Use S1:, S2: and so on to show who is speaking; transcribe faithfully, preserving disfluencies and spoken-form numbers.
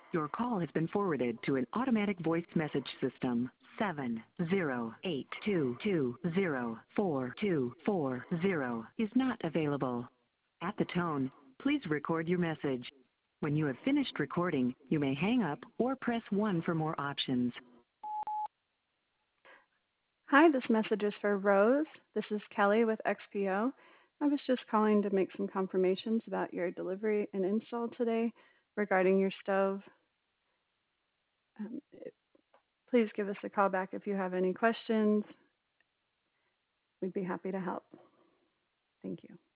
S1: Your call has been forwarded to an automatic voice message system. seven zero eight two two zero four two four zero is not available. At the tone, please record your message. When you have finished recording, you may hang up or press one for more options.
S2: Hi, this message is for Rose. This is Kelly with X P O. I was just calling to make some confirmations about your delivery and install today regarding your stove. Um, please give us a call back if you have any questions. We'd be happy to help. Thank you.